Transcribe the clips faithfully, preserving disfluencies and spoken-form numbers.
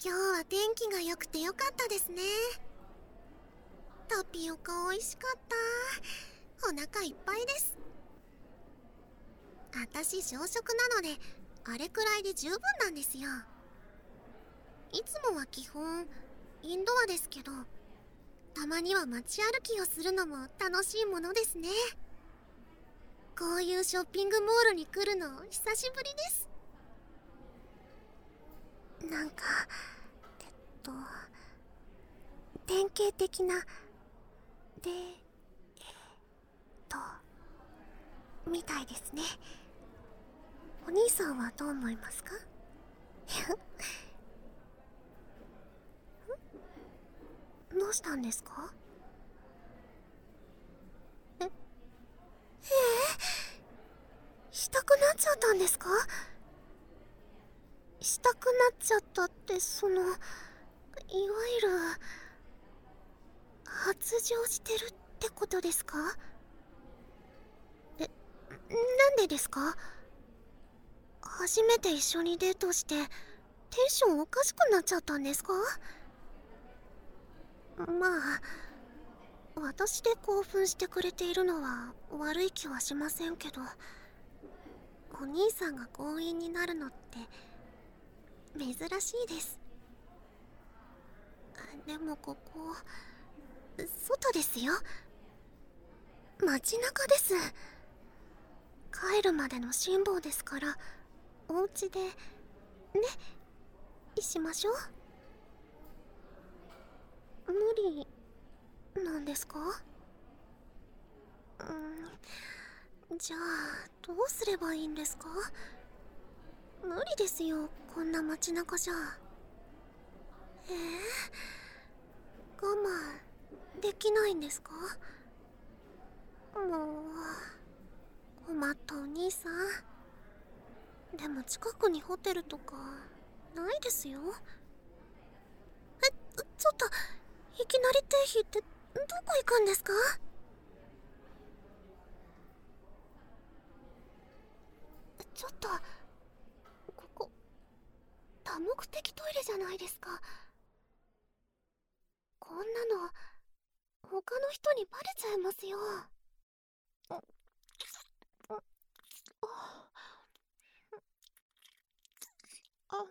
今日は天気が良くて良かったですね。タピオカ美味しかった。お腹いっぱいです。私小食なのであれくらいで十分なんですよ。いつもは基本インドアですけど、たまには街歩きをするのも楽しいものですね。こういうショッピングモールに来るの久しぶりです。なんかえっと典型的なでえっとみたいですね。お兄さんはどう思いますか？どうしたんですか？え、えー、したくなっちゃったんですか？したくなっちゃったってそのいわゆる発情してるってことですか？え、なんでですか？初めて一緒にデートしてテンションおかしくなっちゃったんですか？まあ私で興奮してくれているのは悪い気はしませんけど、お兄さんが強引になるのって珍しいです。でもここ外ですよ。街中です。帰るまでの辛抱ですから、お家でねしましょう。無理なんですか？うん、じゃあどうすればいいんですか？無理ですよ、こんな街中じゃ。えー、我慢できないんですか？もう困ったお兄さん。でも近くにホテルとかないですよ。え、ちょっといきなり停止ってどこ行くんですか？ちょっとここ多目的トイレじゃないですか。こんなの他の人にバレちゃいますよ。あ、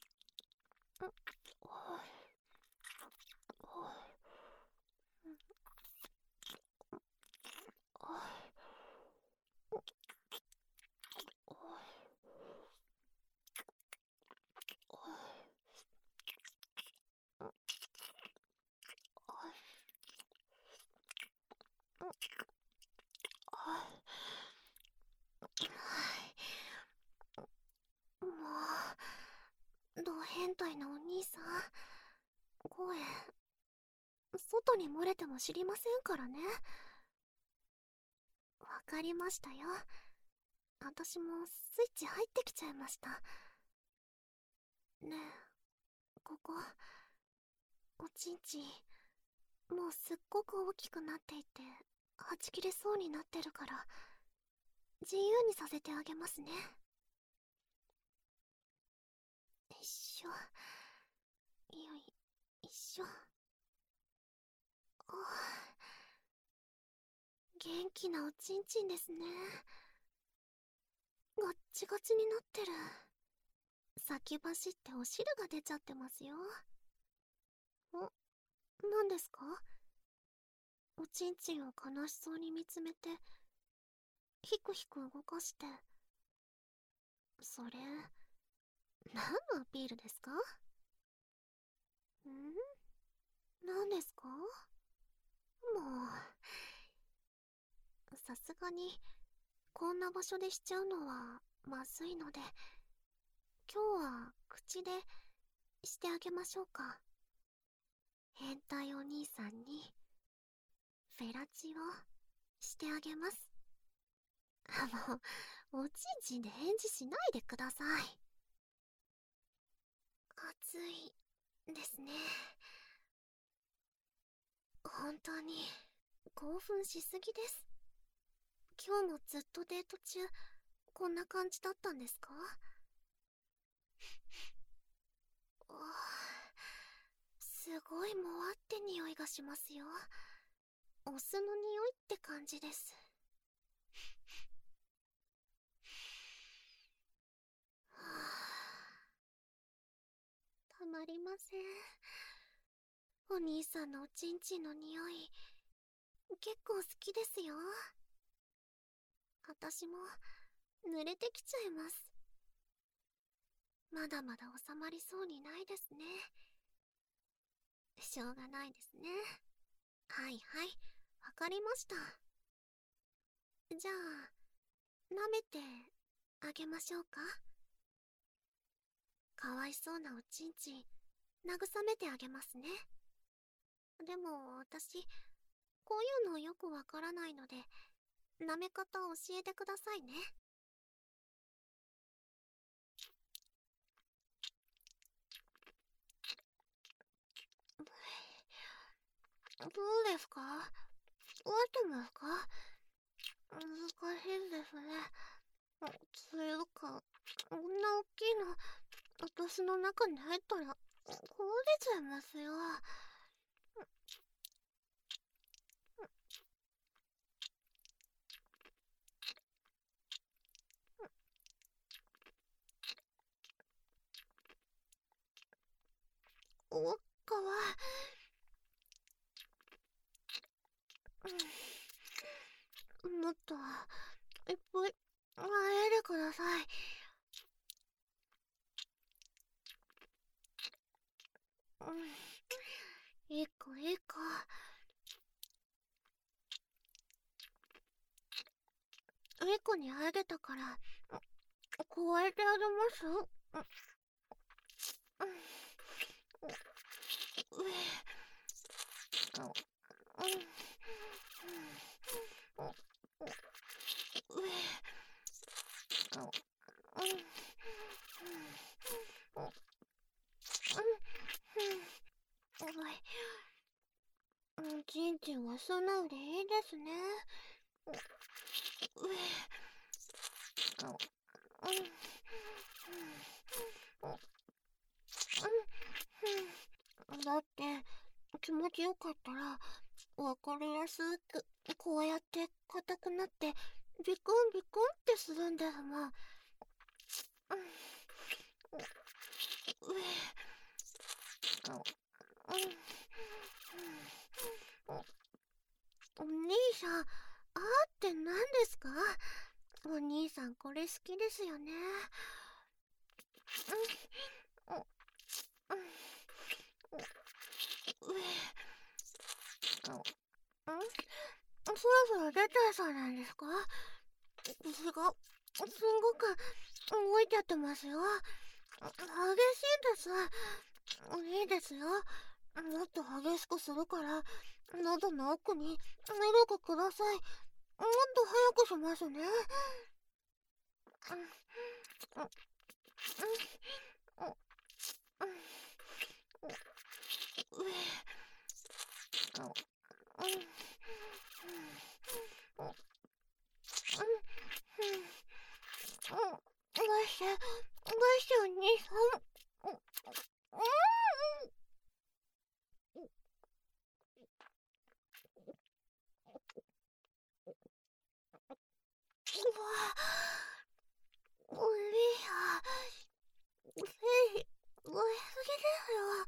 もうド変態なお兄さん、声外に漏れても知りませんからね。わかりましたよ。私もスイッチ入ってきちゃいました。ねえ、ここおちんちんもうすっごく大きくなっていてはち切れそうになってるから、自由にさせてあげますね。よいしょ、よいしょ。あ、元気なおちんちんですね。ガッチガチになってる。先走ってお汁が出ちゃってますよ。ん、何ですか？おちんちんを悲しそうに見つめてヒクヒク動かして、それ何のアピールですか？ん、何ですか？もうさすがにこんな場所でしちゃうのはまずいので、今日は口でしてあげましょうか。変態お兄さんにフェラチをしてあげます。もうおちんちんで返事しないでください。暑いですね。本当に興奮しすぎです。今日もずっとデート中こんな感じだったんですか？ ごいもわって匂いがしますよ。お酢の匂いって感じです。はあ、たまりません。お兄さんのおちんちんの匂い結構好きですよ。私も濡れてきちゃいます。まだまだ収まりそうにないですね。しょうがないですね。はいはい、わかりました。じゃあ、舐めてあげましょうか。かわいそうなおちんちん、慰めてあげますね。でも私、こういうのよくわからないので、舐め方教えてくださいね。どうですか？合ってますか？難しいですね。ついうか、こんな大きいの、私の中に入ったら、壊れちゃいますよ。おっかは、うん、もっと、いっぱい、あえてください。うん、いい子いい子。いい子にあげたから、加えてあげます。うん、うん、うえ、うん、うん、うえ、うん、うん、うん、ちんちんは素直でいいですね。うえ、うん、うん、だって気持ちよかったらわかりやすくこうやって硬くなってビクンビクンってするんですもん。うん、うえ、うん、お兄さん、あーって何ですか？お兄さんこれ好きですよね。うん、うん、うえ、うん、そろそろ出たいそうなんですか？腰がすんごく動いちゃってますよ。激しいです。いいですよ。もっと激しくするから喉の奥にミルクください。もっと早くしますね。うん、うん、うん、うん、うえ、うん、うん、うん、うん、うん、どうして、どうしてお兄さん、うん、うん、うわ、お兄さん、せい、燃えすぎですよ。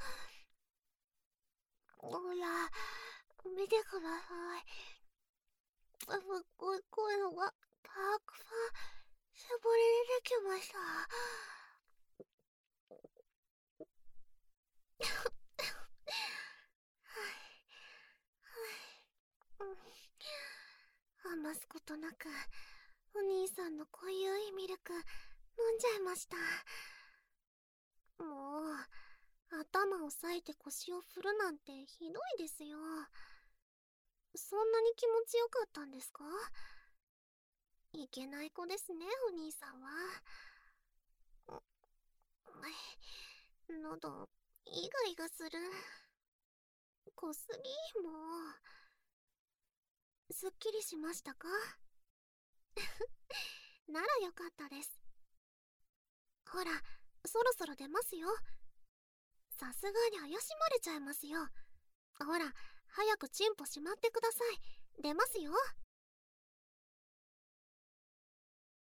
ほら、見てください。すっごい濃いのがたくさん絞り出てきました。余すことなくお兄さんの濃ゆいミルク飲んじゃいました。もう頭を押さえて腰を振るなんてひどいですよ。そんなに気持ちよかったんですか？いけない子ですね、お兄さんは。喉イガイガする。濃すぎ。もうすっきりしましたか？ならよかったです。ほら、そろそろ出ますよ。 さすがに怪しまれちゃいますよ。ほら、早くチンポしまってください。出ますよ。